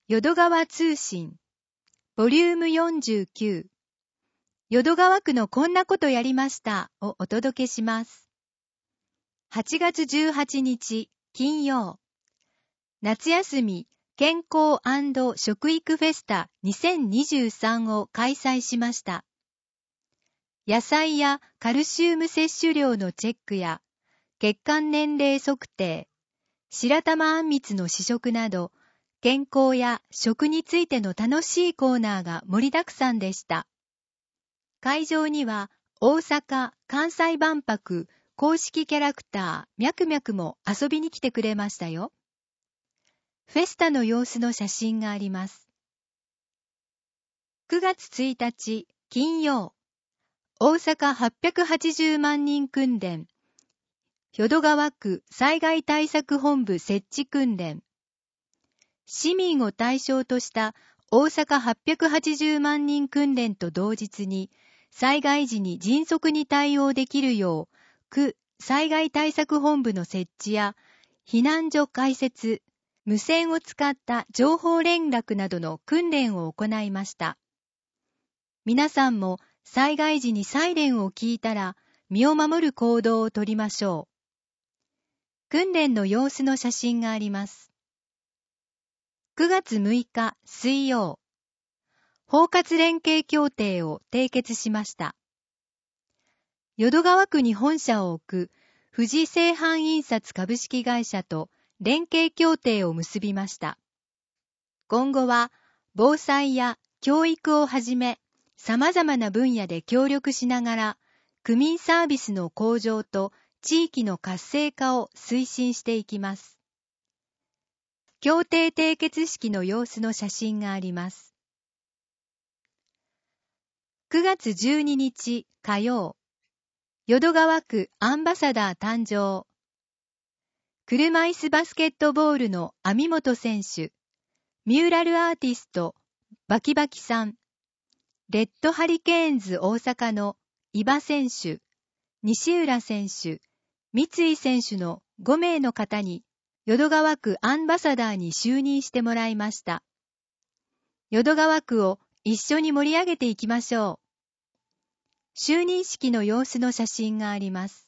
淀川通信ボリューム49淀川区のこんなことやりましたをお届けします。8月18日金曜、夏休み健康&食育フェスタ2023を開催しました。野菜やカルシウム摂取量のチェックや血管年齢測定、白玉あんみつの試食など、健康や食についての楽しいコーナーが盛りだくさんでした。会場には大阪・関西万博公式キャラクターミャクミャクも遊びに来てくれましたよ。フェスタの様子の写真があります。9月1日金曜、大阪880万人訓練、淀川区災害対策本部設置訓練、市民を対象とした大阪880万人訓練と同日に、災害時に迅速に対応できるよう、区災害対策本部の設置や、避難所開設、無線を使った情報連絡などの訓練を行いました。皆さんも災害時にサイレンを聞いたら、身を守る行動をとりましょう。訓練の様子の写真があります。9月6日水曜、包括連携協定を締結しました。淀川区に本社を置く富士製版印刷株式会社と連携協定を結びました。今後は防災や教育をはじめ様々な分野で協力しながら区民サービスの向上と地域の活性化を推進していきます。協定締結式の様子の写真があります。9月12日火曜、淀川区アンバサダー誕生。車椅子バスケットボールの網本選手、ミューラルアーティストバキバキさん、レッドハリケーンズ大阪の伊庭選手、西浦選手、三井選手の5名の方に淀川区アンバサダーに就任してもらいました。淀川区を一緒に盛り上げていきましょう。就任式の様子の写真があります。